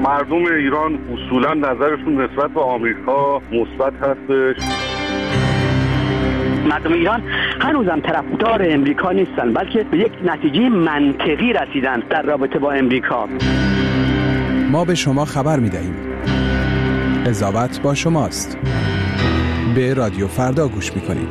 مردم ایران اصولا نظرشون نسبت به آمریکا مثبت هستش. مردم ایران هنوزم طرفدار امریکا نیستن، بلکه به یک نتیجه منطقی رسیدن در رابطه با امریکا. ما به شما خبر می‌دهیم. قضاوت با شماست. به رادیو فردا گوش می‌کنید.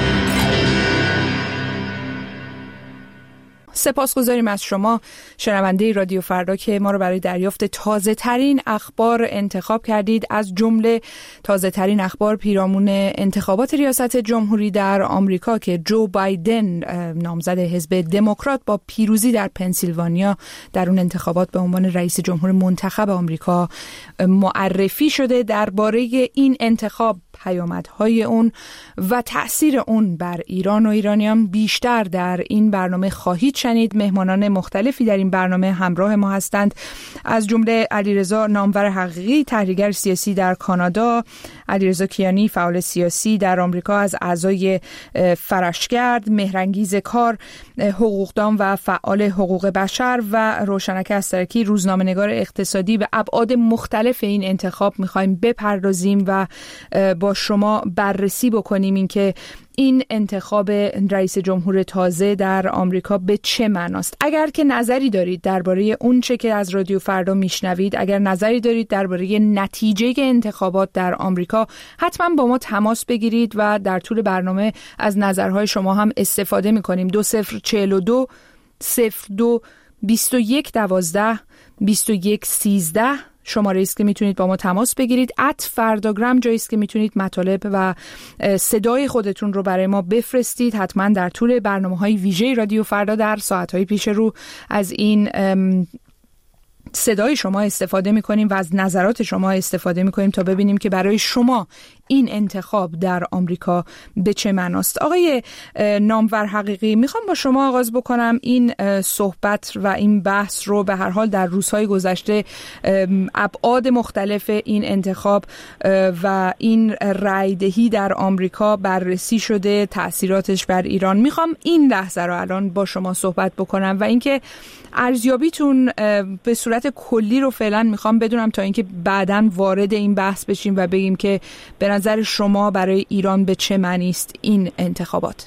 سپاسگزاریم از شما شنونده رادیو فردا که ما رو برای دریافت تازه ترین اخبار انتخاب کردید، از جمله تازه ترین اخبار پیرامون انتخابات ریاست جمهوری در آمریکا که جو بایدن نامزد حزب دموکرات با پیروزی در پنسیلوانیا در اون انتخابات به عنوان رئیس جمهور منتخب آمریکا معرفی شده. درباره این انتخاب، پیامدهای اون و تأثیر اون بر ایران و ایرانیان بیشتر در این برنامه خواهید شنید. مهمانان مختلفی در این برنامه همراه ما هستند، از جمله علیرضا نامور حقیقی، تحلیلگر سیاسی در کانادا، علیرضا کیانی، فعال سیاسی در آمریکا از اعضای فرشگرد، مهرانگیز کار، حقوقدان و فعال حقوق بشر، و روشنک استرکی، روزنامه‌نگار اقتصادی. به ابعاد مختلف این انتخاب می‌خوایم بپردازیم و با شما بررسی بکنیم اینکه این انتخاب رئیس جمهور تازه در آمریکا به چه معناست. اگر که نظری دارید درباره اون چه که از رادیو فردا میشنوید، اگر نظری دارید درباره نتیجه انتخابات در آمریکا، حتما با ما تماس بگیرید و در طول برنامه از نظرهای شما هم استفاده میکنیم. 2042 02 21 12 21 13 شماره است که میتونید با ما تماس بگیرید. @فرداگرام جایی است که میتونید مطالب و صدای خودتون رو برای ما بفرستید. حتما در طول برنامه‌های ویژه رادیو فردا در ساعت‌های پیش رو از این صدای شما استفاده می‌کنیم و از نظرات شما استفاده می‌کنیم تا ببینیم که برای شما این انتخاب در آمریکا به چه معناست. آقای نامور حقیقی، میخوام با شما آغاز بکنم. این صحبت و این بحث رو به هر حال در روزهای گذشته ابعاد مختلف این انتخاب و این رأیدهی در آمریکا بررسی شده، تأثیراتش بر ایران. میخوام این لحظه رو الان با شما صحبت بکنم و اینکه ارزیابیتون به صورت کلی رو فعلا میخوام بدونم تا اینکه بعداً وارد این بحث بشیم و بگیم که به نظر شما برای ایران به چه معنی است این انتخابات.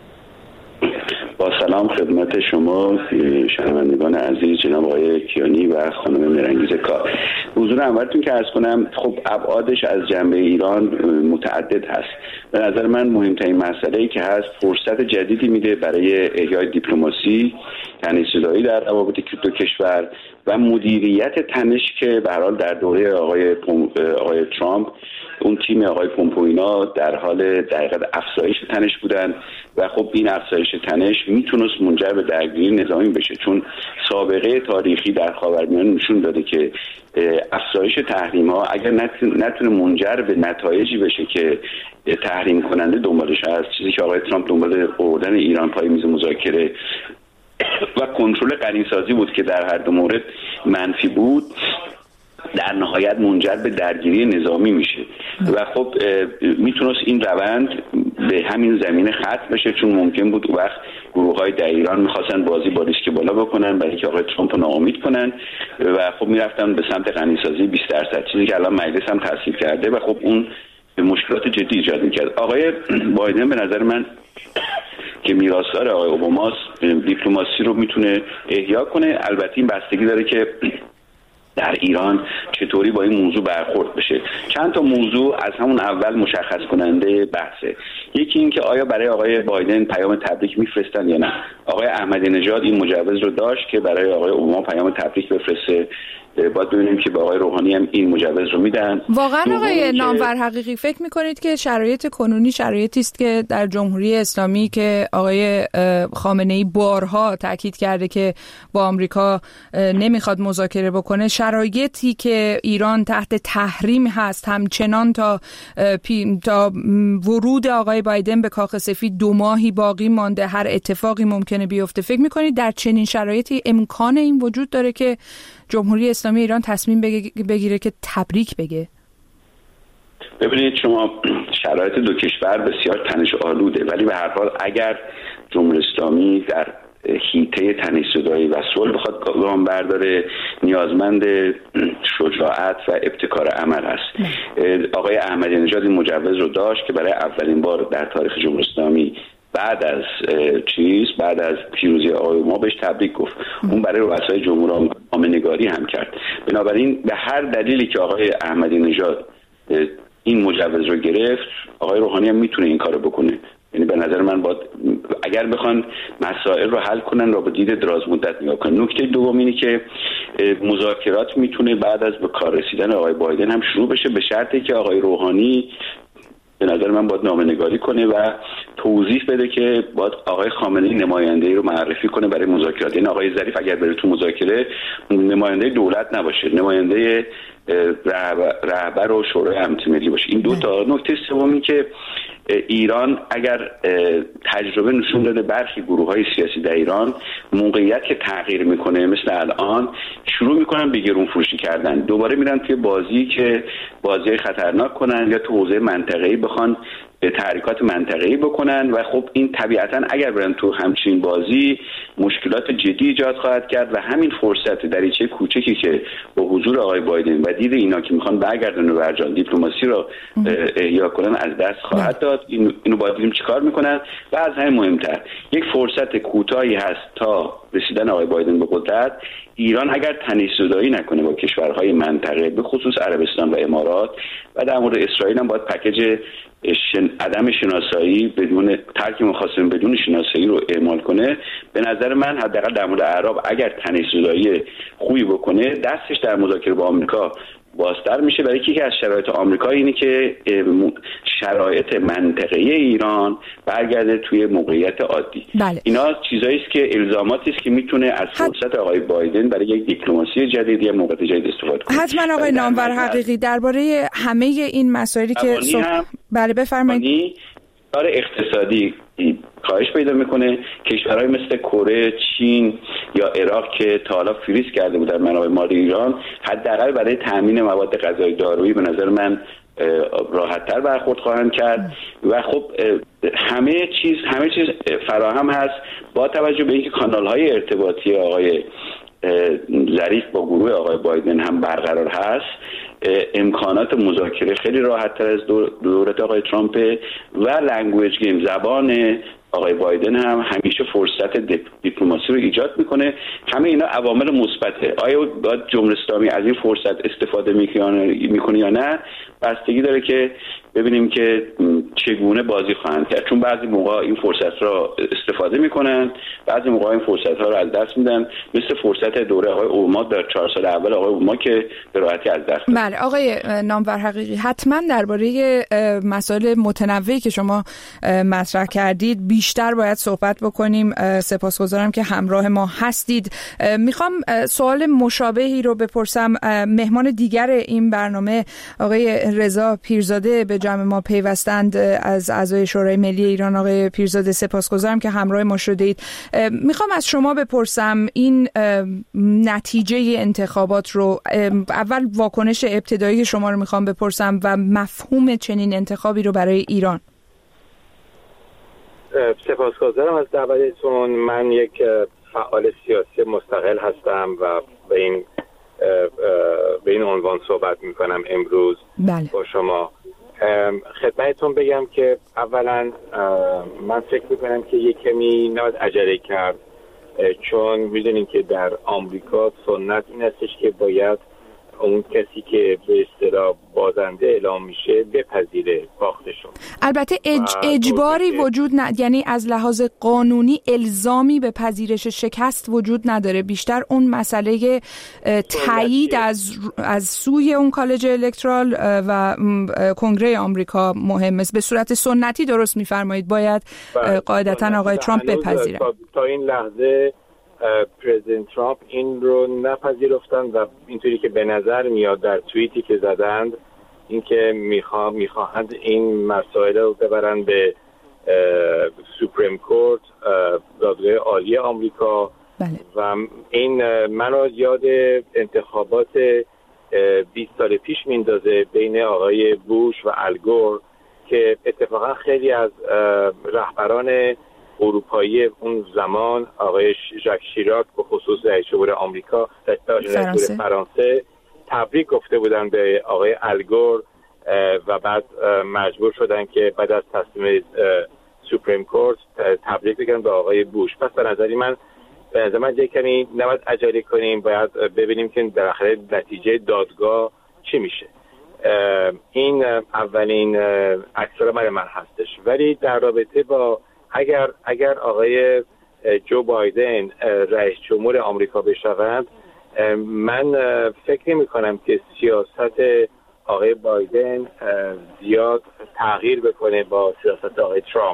با سلام خدمت شما شنوندگان عزیز، جناب آقای کیانی و خانم مهرانگیز کار. حضور اولتون که عرض کنم، خب ابعادش از جنبه ایران متعدد هست. به نظر من مهمترین مسئله‌ای که هست، فرصت جدیدی میده برای احیای دیپلماسی، تنش‌زدایی در روابط دو کشور و مدیریت تنش که به هر حال در دوره آقای ترامپ اون تیم آقای پومپئو در حال دقیقاً افزایش تنش بودن و خب این افزایش تنش میتونست منجر به درگیری نظامی بشه، چون سابقه تاریخی در خاورمیانه نشون داده که افزایش تحریم ها اگر نتونه منجر به نتایجی بشه که تحریم کننده دنبالش هست، چیزی که آقای ترامپ دنبال آوردن ایران پای میز مذاکره و کنترل قرین‌سازی بود که در هر دو مورد منفی بود، در نهایت منجر به درگیری نظامی میشه و خب میتونست این روند به همین زمینه ختم بشه، چون ممکن بود وقت گروه‌های در ایران میخواستن بازی با ریسک بالا بکنن برای اینکه آقای ترامپ رو ناامید کنن و خب میرفتن به سمت غنیسازی 20%، چیزی که الان مجلس هم تصویب کرده و خب اون مشکلات جدی ایجاد میکرد. آقای بایدن به نظر من که میراثدار آقای اوباماست، دیپلماسی رو میتونه احیا کنه. البته این بستگی داره که در ایران چطوری با این موضوع برخورد بشه. چند تا موضوع از همون اول مشخص کننده بحثه. یکی این که آیا برای آقای بایدن پیام تبریک میفرستن یا نه. آقای احمدی نژاد این مجوز رو داشت که برای آقای اوباما پیام تبریک بفرسته. باید ببینیم که با آقای روحانی هم این مجوز رو میدن. واقعا آقای نامور حقیقی فکر میکنید که شرایط کنونی شرایطی است که در جمهوری اسلامی که آقای خامنه‌ای بارها تاکید کرده که با آمریکا نمیخواد مذاکره بکنه، شرایطی که ایران تحت تحریم هست همچنان تا ورود آقای بایدن به کاخ سفید 2 ماهی باقی مانده، هر اتفاقی ممکنه بیفته، فکر میکنید در چنین شرایطی امکان این وجود داره که جمهوری اسلامی ایران تصمیم بگیره که تبریک بگه؟ ببینید شما، شرایط دو کشور بسیار تنش آلوده، ولی به هر حال اگر جمهوری اسلامی در حیطه تنش‌زدایی و صلح بخواد گام برداره، نیازمند شجاعت و ابتکار عمل است. آقای احمدی نژاد این مجوز رو داشت که برای اولین بار در تاریخ جمهوری اسلامی بعد از پیروزی آقای ما بهش تبریک گفت. اون برای رؤسای جمهور نامه‌نگاری هم کرد. بنابراین به هر دلیلی که آقای احمدی نژاد این مجوز رو گرفت، آقای روحانی هم میتونه این کارو بکنه. یعنی به نظر من اگر بخوان مسائل رو حل کنن رو با دید دراز مدت نگاه کنن. نکته دوم اینه که مذاکرات میتونه بعد از به کار رسیدن آقای بایدن هم شروع بشه، به شرطی که آقای روحانی به نظر من باید نامه‌نگاری کنه و توضیح بده که باید آقای خامنه‌ای نماینده‌ای رو معرفی کنه برای مذاکرات. این آقای ظریف اگر بره تو مذاکره نماینده دولت نباشه، نماینده رهبر و شورای امنیت ملی باشه. این دو تا. نکته سومی که ایران اگر تجربه نشون داده برخی گروه‌های سیاسی در ایران موقعیت که تغییر میکنه مثل الان شروع میکنن به گرون فروشی کردن، دوباره میرن توی بازی که بازی خطرناک کنن یا تو حوزه منطقه‌ای بخوان تحریکات منطقه‌ای بکنن و خب این طبیعتاً اگر برن تو همچین بازی مشکلات جدی ایجاد خواهد کرد و همین فرصت دریچه کوچکی که با حضور آقای بایدن و دید اینا که میخوان برگردن و برجان دیپلماسی رو احیا کنن از دست خواهد داد. اینو باید ببینیم چیکار میکنن. و از همه مهمتر یک فرصت کوتاهی هست تا رسیدن آقای بایدن به قدرت. ایران اگر تنیس‌زدایی نکنه با کشورهای منطقه به خصوص عربستان و امارات و در مورد اسرائیل هم باید پکیج عدم شناسایی بدون ترک مخاصم بدون شناسایی رو اعمال کنه. به نظر من حداقل در مورد اعراب اگر تنیس‌زدایی خوبی بکنه دستش در مذاکره با آمریکا بازتر میشه. برای یکی از شرایط آمریکا اینه که شرایط منطقه‌ای ایران برگرده توی موقعیت عادی. بله. اینا چیزایی است که الزاماتی است که میتونه از فرصت آقای بایدن برای یک دیپلماسی جدید یا موقعیت جدید استفاده کنه. حتما آقای نامور حقیقی درباره همه این مسائلی که بله بفرمایید. کار اقتصادی کاهش پیدا میکنه. کشورهای مثل کره، چین یا عراق که تا حالا فریز کرده بودن منابع مالی ایران حداقل برای تامین مواد غذایی دارویی به نظر من راحت‌تر برخورد خواهند کرد و خب همه چیز فراهم هست با توجه به اینکه کانال‌های ارتباطی آقای ظریف با گروه آقای بایدن هم برقرار هست. امکانات مذاکره خیلی راحت‌تر از دولت آقای ترامپ و لنگویج گیم زبان آقای بایدن هم همیشه فرصت دیپلماسی رو ایجاد میکنه. همه اینا عوامل مثبته. آیا باید جمهوری اسلامی از این فرصت استفاده میکنه یا نه بستگی داره که ببینیم که چگونه بازی خواهند کرد، چون بعضی موقع این فرصت را استفاده میکنن، بعضی موقع این فرصت ها رو از دست میدن، مثل فرصت دوره آقای اوباما در 4 سال اول آقای اوباما که به راحتی از دست داد. بله آقای نامور حقیقی حتما درباره مسائل متنوعی که شما مطرح کردید بیشتر باید صحبت بکنیم. سپاسگزارم که همراه ما هستید. میخوام سوال مشابهی رو بپرسم. مهمان دیگر این برنامه آقای رضا پیرزاده به جمع ما پیوستند از اعضای شورای ملی ایران. آقای پیرزاده سپاسگزارم که همراه ما شدید. میخوام از شما بپرسم این نتیجه انتخابات رو، اول واکنش ابتدایی شما رو میخوام بپرسم و مفهوم چنین انتخابی رو برای ایران. سپاسگزارم از دعوتتون. من یک فعال سیاسی مستقل هستم و به این عنوان صحبت میکنم امروز. بله. با شما. خدمتتون بگم که اولا من فکر میکنم که یک کمی نباید عجله کرد، چون میدونیم که در آمریکا سنت این هستش که باید اون کسی که به اصطلاح بازنده اعلام میشه بپذیره باختشون. البته اجباری وجود یعنی از لحاظ قانونی الزامی به پذیرش شکست وجود نداره، بیشتر اون مسئله تایید از سوی اون کالج الکترال و کنگره آمریکا مهم است. به صورت سنتی درست میفرمایید باید قاعدتا آقای ترامپ بپذیره. تا این لحظه پرزیدنت ترامپ این رو نپذیرفتن و اینطوری که به نظر میاد در توییتی که زدند اینکه میخواهند این مسائل رو ببرن به سوپریم کورت، دادگاه عالی آمریکا. بله. و این منو یاد انتخابات 20 سال پیش میندازه بین آقای بوش و الگور که اتفاقا خیلی از رهبران اروپایی اون زمان، آقای ژاک شیراک به خصوص رئیس جمهور آمریکا، رئیس جمهور فرانسه تبریک گفته بودن به آقای الگور و بعد مجبور شدن که بعد از تصمیم سوپریم کورت تبریک بگن به آقای بوش. پس به نظر من یه کمی نباید عجله کنیم، باید ببینیم که در آخر نتیجه دادگاه چی میشه. این اولین عکس‌العمل من هستش. ولی در رابطه با اگر آقای جو بایدن رئیس جمهور آمریکا بشوند، من فکر نمی کنم که سیاست آقای بایدن زیاد تغییر بکنه با سیاست آقای ترامپ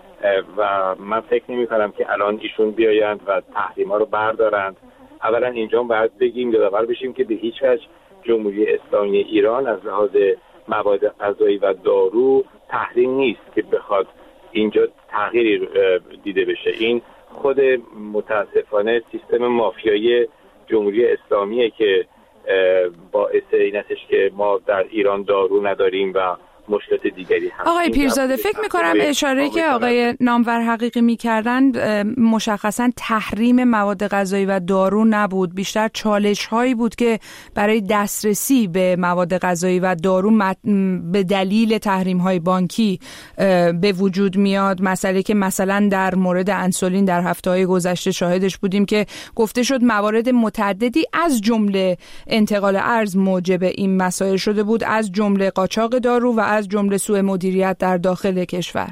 و من فکر نمی کنم که الان ایشون بیایند و تحریم‌ها رو بردارند. اولا اینجا باید بگیم یادآور بشیم که به هیچ وجه جمهوری اسلامی ایران از لحاظ مواد غذایی و دارو تحریم نیست که بخواد اینجا تغییری دیده بشه. این خود متاسفانه سیستم مافیایی جمهوری اسلامیه که باعث این هستش که ما در ایران دارو نداریم و مشکلات دیگری هست. آقای پیرزاده، فکر می‌کنم اشاره که آقای نامور حقیقی می‌کردن مشخصاً تحریم مواد غذایی و دارو نبود، بیشتر چالش‌هایی بود که برای دسترسی به مواد غذایی و دارو به دلیل تحریم‌های بانکی به وجود میاد. مسئله که مثلا در مورد انسولین در هفته‌های گذشته شاهدش بودیم که گفته شد موارد متعددی از جمله انتقال ارز موجب این مسائل شده بود، از جمله قاچاق دارو و از جمله سوء مدیریت در داخل کشور.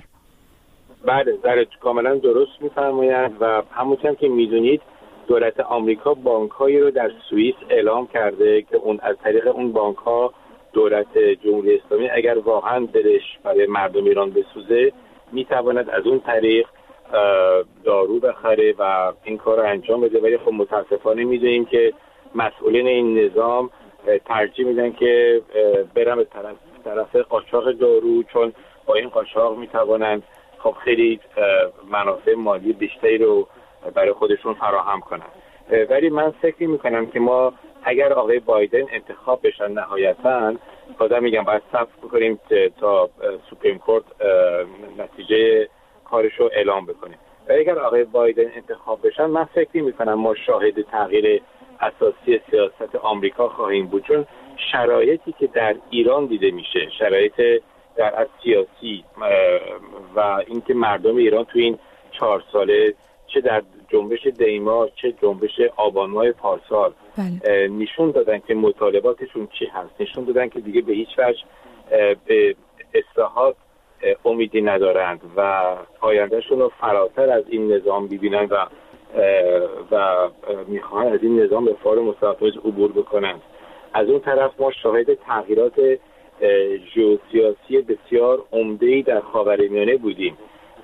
بله کاملا درست می‌فرمایید و همونطور که می‌دونید دولت آمریکا بانک‌هایی رو در سوئیس اعلام کرده که اون از طریق اون بانک‌ها دولت جمهوری اسلامی اگر واقعا دلش برای مردم ایران بسوزه می‌تواند از اون طریق دارو بخره و این کار رو انجام بده. ولی خب متاسفانه می‌دونیم که مسئولین این نظام ترجیح میدن که برن به طرف قاچاق دارو، چون با این قاچاق میتوانند خب خیلی منافع مالی بیشتری رو برای خودشون فراهم کنند. ولی من فکر میکنم که ما اگر آقای بایدن انتخاب بشن نهایتاً، بازم میگم باید صبر بکنیم تا سوپریم کورت نتیجه کارشو اعلام بکنه. و اگر آقای بایدن انتخاب بشن، من فکر میکنم ما شاهد تغییر اساسی سیاست آمریکا خواهیم بود، چون شرایطی که در ایران دیده میشه، شرایط در از سیاسی و اینکه مردم ایران تو این 4 ساله چه در جنبش دیما چه جنبش آبان ماه پارسال نشون دادن که مطالباتشون چی هست، نشون دادن که دیگه به هیچ وجه به اصلاحات امیدی ندارند و آیندهشون رو فراتر از این نظام ببینن و میخوان از این نظام به فار مستحکم عبور بکنند. از اون طرف ما شاهد تغییرات ژئوسیاسی بسیار عمده‌ای در خاورمیانه بودیم.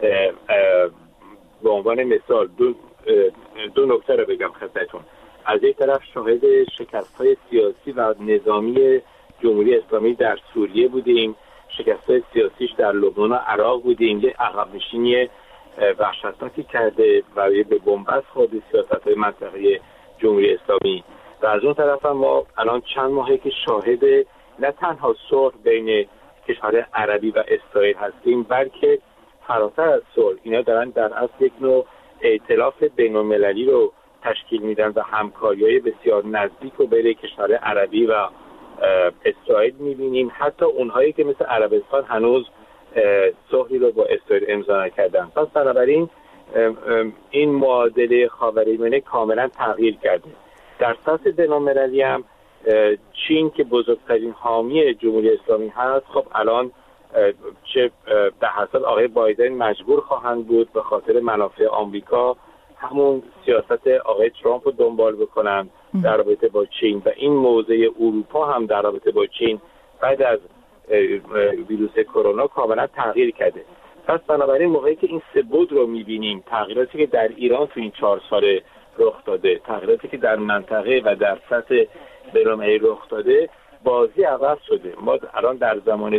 به عنوان مثال دو نکته رو بگم خدمتتون. از یک طرف شاهد شکست‌های سیاسی و نظامی جمهوری اسلامی در سوریه بودیم، شکست‌های سیاسیش در لبنان و عراق بودیم، یه عقب نشینی وحشتناکی کرده و به بنبست خورده سیاست‌های منطقه‌ای جمهوری اسلامی. و از اون طرف هم ما الان چند ماهه که شاهد نه تنها صلح بین کشورهای عربی و اسرائیل هستیم، بلکه فراتر از صلح اینا دارن در اصل یک نوع ائتلاف بین‌المللی رو تشکیل میدن و همکاری‌های بسیار نزدیک رو بین کشورهای عربی و اسرائیل می‌بینیم. حتی اونهایی که مثل عربستان هنوز صلحی رو با اسرائیل امضا نکردن. پس بنابراین این معادله خاورمیانه کاملا تغییر کرده. در سطح بین‌المللی هم چین که بزرگترین حامی جمهوری اسلامی هست، خب الان چه به حسب آقای بایدن مجبور خواهند بود به خاطر منافع آمریکا همون سیاست آقای ترامپ رو دنبال بکنن در رابطه با چین و این موضع اروپا هم در رابطه با چین بعد از ویروس کرونا کاملا تغییر کرده. پس بنابراین موقعی که این سه بود رو می‌بینیم، تغییراتی که در ایران تو این 4 سال رخ داده، تغییراتی که در منطقه و در سطح بین‌المللی رخ داده، بازی عوض شده. ما الان در زمان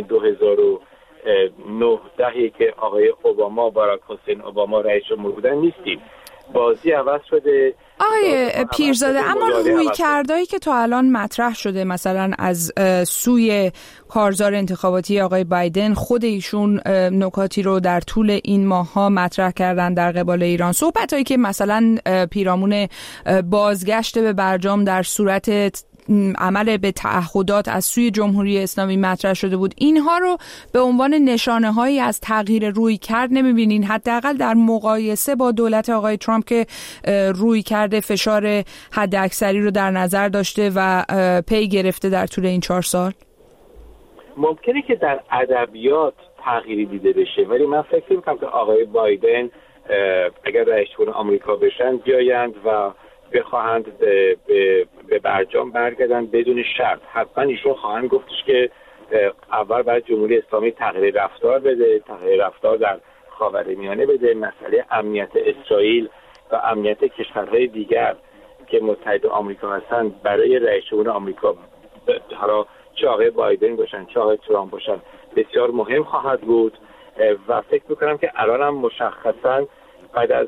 2009 که آقای اوباما، باراک حسین اوباما رئیس جمهور بودن نیستیم. بازی عوض شده. آقای پیرزاده، اما رویکردایی که تا الان مطرح شده مثلا از سوی کارزار انتخاباتی آقای بایدن، خود ایشون نکاتی رو در طول این ماه‌ها مطرح کردن در قبال ایران، صحبتایی که مثلا پیرامون بازگشت به برجام در صورت عمل به تعهدات از سوی جمهوری اسلامی مطرح شده بود، اینها رو به عنوان نشانه‌هایی از تغییر رویکرد نمی‌بینین؟ حداقل در مقایسه با دولت آقای ترامپ که رویکرد فشار حداکثری رو در نظر داشته و پی گرفته در طول این 4 سال. ممکنه که در ادبیات تغییری دیده بشه، ولی من فکر می‌کنم که آقای بایدن اگر رئیس جمهور آمریکا بشن بیایند و بخواهند به برجام برگردن بدون شرط، حتما ایشون خواهند گفتش که اول باید جمهوری اسلامی تغییر رفتار بده، تغییر رفتار در خاورمیانه بده، مسئله امنیت اسرائیل و امنیت کشورهای دیگر که متحد آمریکا هستند برای رئیس جمهور آمریکا، حالا چه آقای بایدن باشن چه آقای ترامپ باشن، بسیار مهم خواهد بود. و فکر میکنم که الان هم مشخصا بعد از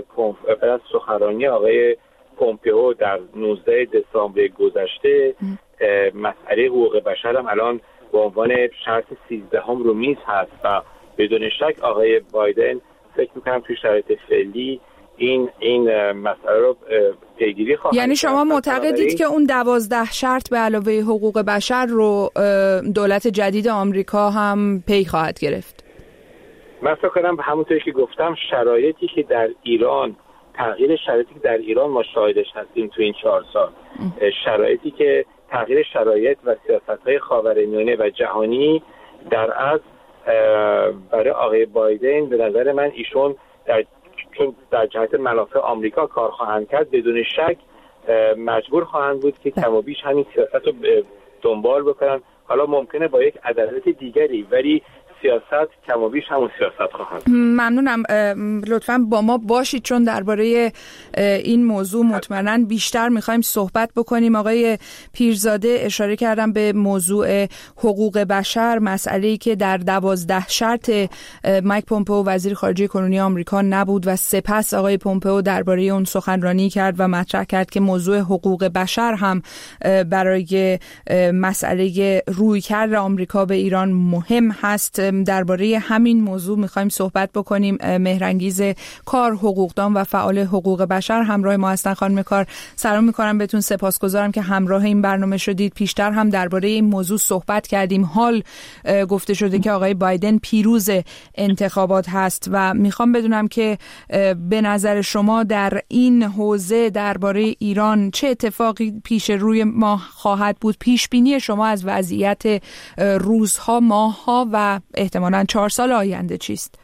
سخنرانی آقای پومپئو در 19 دسامبر گذشته مسئله حقوق بشر هم الان به عنوان شرط 13 رو میز هست و بدون شک آقای بایدن فکر میکنم توی شرایط فعلی این مسئله رو پیگیری خواهد. یعنی شما معتقدید که اون 12 شرط به علاوه حقوق بشر رو دولت جدید آمریکا هم پی خواهد گرفت؟ من فکر کنم همونطوری که گفتم شرایطی که در ایران، تغییر شرایطی که در ایران ما شاهدش هستیم تو این 4 سال، شرایطی که تغییر شرایط و سیاست‌های خاورمیانه و جهانی در از برای آقای بایدن به نظر من ایشون چون در جهت منافع آمریکا کار خواهند کرد، بدون شک مجبور خواهند بود که کم و بیش همین سیاست رو دنبال بکنن. حالا ممکنه با یک عدالت دیگری، ولی سیاست کم و بیش همون سیاست خواهد. ممنونم. لطفاً با ما باشید چون درباره این موضوع مطمئناً بیشتر می‌خوایم صحبت بکنیم. آقای پیرزاده اشاره کردم به موضوع حقوق بشر، مسئله‌ای که در 12 شرط مایک پومپئو وزیر خارجه کنونی آمریکا نبود و سپس آقای پومپئو درباره اون سخنرانی کرد و مطرح کرد که موضوع حقوق بشر هم برای مسئله رویکرد آمریکا به ایران مهم هست. درباره همین موضوع میخوایم صحبت بکنیم. مهرانگیز کار، حقوقدان و فعال حقوق بشر همراه ما هستن. خانم کار، سلام میکنم بهتون، سپاسگزارم که همراه این برنامه شدید. پیشتر هم درباره این موضوع صحبت کردیم. حال گفته شده که آقای بایدن پیروز انتخابات هست و میخوام بدونم که به نظر شما در این حوزه درباره ایران چه اتفاقی پیش روی ما خواهد بود؟ پیش بینی شما از وضعیت روزها، ماهها و احتمالاً 4 سال آینده چیست؟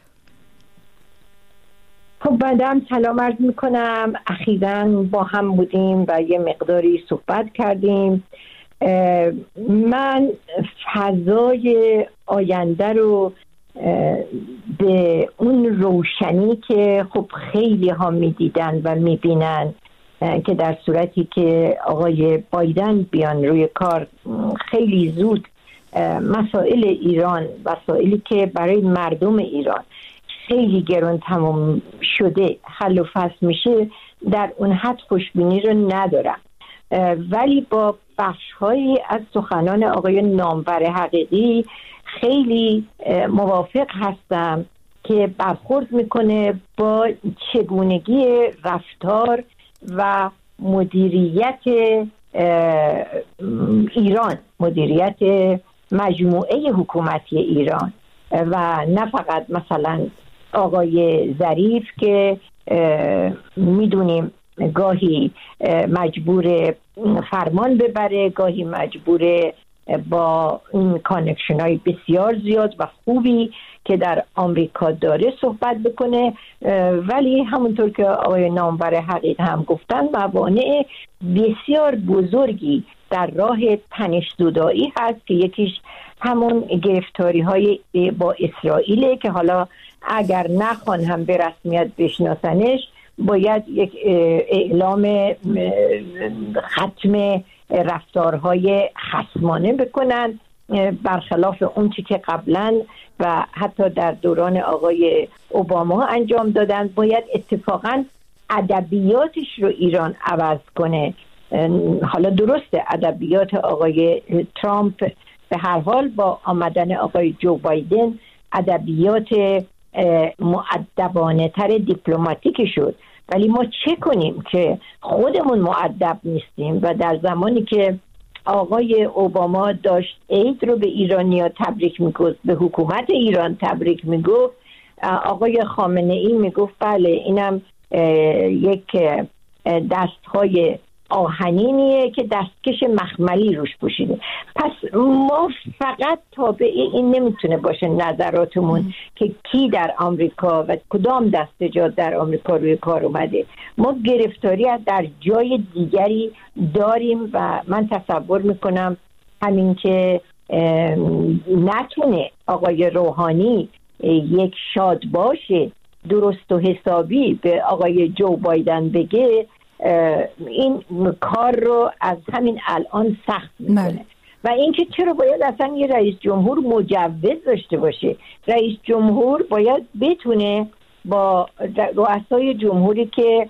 خب بعدم سلام عرض میکنم. اخیراً با هم بودیم و یه مقداری صحبت کردیم. من فضای آینده رو به اون روشنی که خب خیلی ها میدیدن و میبینن که در صورتی که آقای بایدن بیان روی کار خیلی زود مسائل ایران، مسائلی که برای مردم ایران خیلی گران تمام شده حل و فصل میشه، در اون حد خوشبینی رو ندارم. ولی با بخش‌هایی از سخنان آقای نامور حقیقی خیلی موافق هستم که برخورد میکنه با چگونگی رفتار و مدیریت ایران، مدیریت مجموعه حکومتی ایران و نه فقط مثلا آقای ظریف که میدونیم گاهی مجبور فرمان ببره، گاهی مجبور با این کانکشن های بسیار زیاد و خوبی که در آمریکا داره صحبت بکنه، ولی همونطور که آقای نامور حقیق هم گفتن موانع بسیار بزرگی در راه تنش‌زدایی هست که یکیش همون گرفتاری های با اسرائیل که حالا اگر نخوان هم به رسمیت بشناسنش باید یک اعلام ختم رفتارهای خصمانه بکنن، برخلاف اون چی که قبلا و حتی در دوران آقای اوباما انجام دادن. باید اتفاقا ادبیاتش رو ایران عوض کنه. حالا درسته ادبیات آقای ترامپ به هر حال با آمدن آقای جو بایدن ادبیات مؤدبانه تر دیپلماتیک شد، ولی ما چه کنیم که خودمون مؤدب نیستیم و در زمانی که آقای اوباما داشت عید رو به ایرانی‌ها تبریک میگفت، به حکومت ایران تبریک میگفت، آقای خامنه‌ای میگفت بله اینم یک دستهای آهنینیه که دستکش مخملی روش پوشیده. پس ما فقط تابع این نمیتونه باشه نظراتمون که کی در آمریکا و کدام دستجات در آمریکا روی کار اومده. ما گرفتاری در جای دیگری داریم و من تصور میکنم همین که نتونه آقای روحانی یک شادباش درست و حسابی به آقای جو بایدن بگه، این کار رو از همین الان سخت میکنه. و اینکه چرا باید اصلا یه رئیس جمهور مجوز داشته باشه؟ رئیس جمهور باید بتونه با رؤسای جمهوری که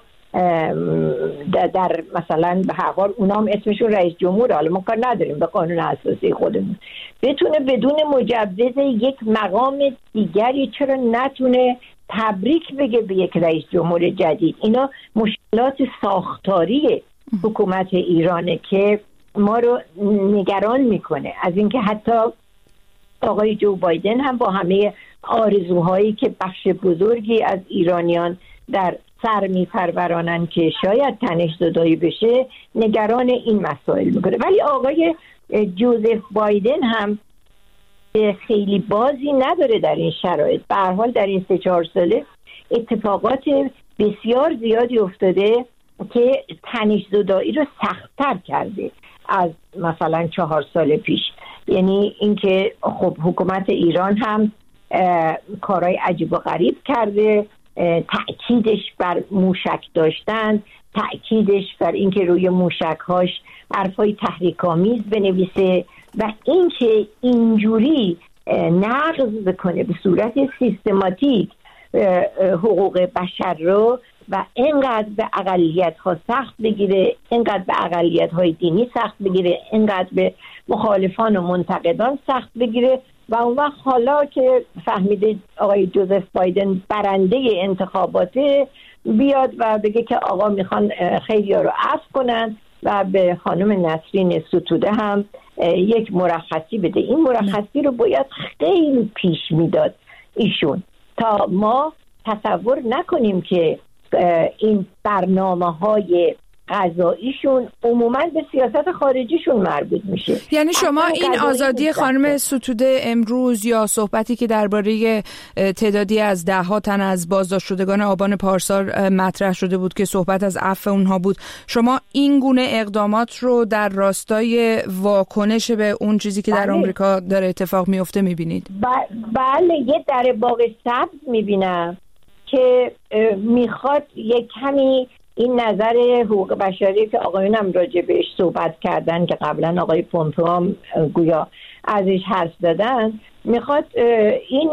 در مثلا به هر حال اونام اسمشون رئیس جمهور، حالا ما کار نداریم به قانون اساسی خودمون، بتونه بدون مجوز یک مقام دیگری چرا نتونه تبریک بگه به یک رئیس جمهور جدید؟ اینا مشکلات ساختاری حکومت ایرانه که ما رو نگران میکنه از اینکه حتی آقای جو بایدن هم با همه آرزوهایی که بخش بزرگی از ایرانیان در سر میپرورانن که شاید تنش زدایی بشه، نگران این مسائل میکنه. ولی آقای جوزف بایدن هم خیلی بازی نداره در این شرایط. به هر حال در این 3-4 ساله اتفاقات بسیار زیادی افتاده که تنش زدایی رو سخت‌تر کرده از مثلا 4 سال پیش. یعنی اینکه خب حکومت ایران هم کارهای عجیب و غریب کرده، تأکیدش بر موشک داشتن، تأکیدش بر اینکه روی موشک‌هاش حرفای تحریک‌آمیز بنویسه و اینکه اینجوری نقض بکنه به صورت سیستماتیک حقوق بشر رو و اینقدر به اقلیت‌ها سخت بگیره، اینقدر به اقلیت‌های دینی سخت بگیره، اینقدر به مخالفان و منتقدان سخت بگیره. و اون وقت حالا که فهمیده آقای جوزف بایدن برنده انتخاباته، بیاد و بگه که آقا میخوان خیلی‌ها رو عفو کنن و به خانم نسرین ستوده هم یک مرخصی بده. این مرخصی رو باید خیلی پیش میداد ایشون تا ما تصور نکنیم که این برنامه‌های قضاییشون عموماً به سیاست خارجیشون مربوط میشه. یعنی شما این آزادی خانم ستوده امروز یا صحبتی که درباره تعدادی از 10 تن از بازداشت شدگان آبان پارسال مطرح شده بود که صحبت از عفو اونها بود، شما این گونه اقدامات رو در راستای واکنش به اون چیزی که در آمریکا داره اتفاق میفته میبینید؟ بله، یه در باغ سبز میبینم که میخواد یک کمی این نظر حقوق بشری که آقایون هم راجع بهش صحبت کردن که قبلا آقای پومپئو هم گویا ازش حرف زدن، میخواد این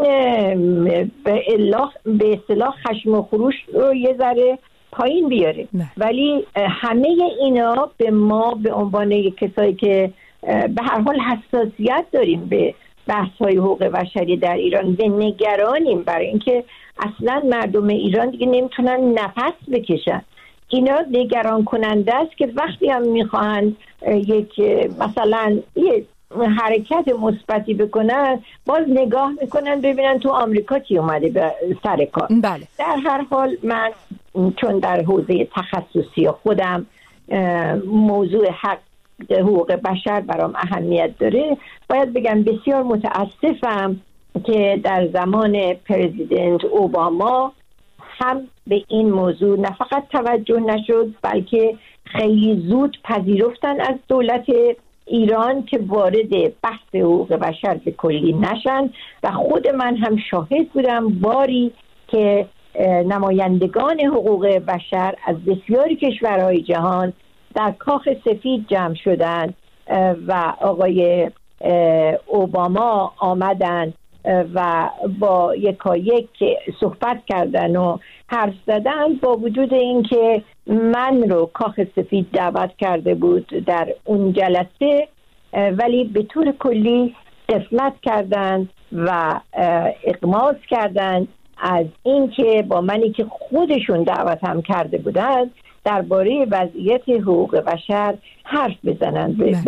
به اصطلاح خشم و خروش رو یه ذره پایین بیاره. ولی همه اینا به ما به عنوان کسایی که به هر حال حساسیت داریم به بحث‌های حقوق بشری در ایران به نگرانیم، برای اینکه اصلا مردم ایران دیگه نمیتونن نفس بکشن. اینا نگران کننده است که وقتی هم میخوان یک مثلا یه حرکت مثبتی بکنن، باز نگاه میکنن ببینن تو آمریکا کی اومده به سر کار. بله. در هر حال من چون در حوزه تخصصی خودم موضوع حقوق بشر برام اهمیت داره، باید بگم بسیار متاسفم که در زمان پرزیدنت اوباما هم به این موضوع نه فقط توجه نشد، بلکه خیلی زود پذیرفتن از دولت ایران که وارد بحث حقوق بشر به کلی نشن. و خود من هم شاهد بودم باری که نمایندگان حقوق بشر از بسیاری کشورهای جهان در کاخ سفید جمع شدن و آقای اوباما آمدن و با یکایک صحبت کردن و حرف زدن، با وجود اینکه من رو کاخ سفید دعوت کرده بود در اون جلسه، ولی به طور کلی غفلت کردن و اغماض کردن از اینکه با منی که خودشون دعوت هم کرده بودن درباره وضعیت حقوق بشر حرف بزنن.